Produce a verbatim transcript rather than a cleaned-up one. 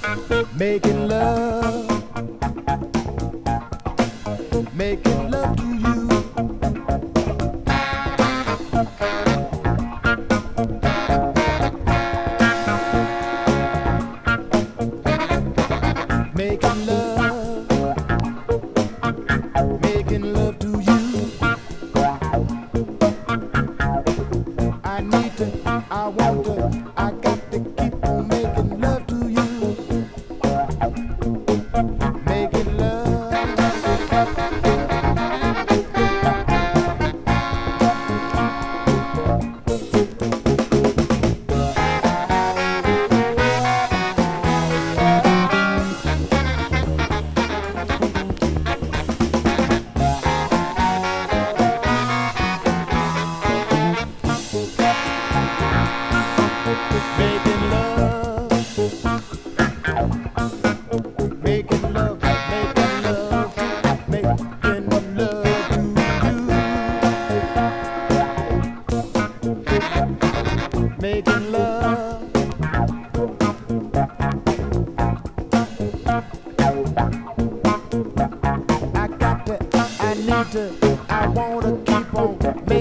Making love, making love to you. Making love, making love to you. I need to, I want to, I got to keep on making love to you. Making love, making love, making love, making love, making love to you. Making love, I got to, I need to, I wanna keep on making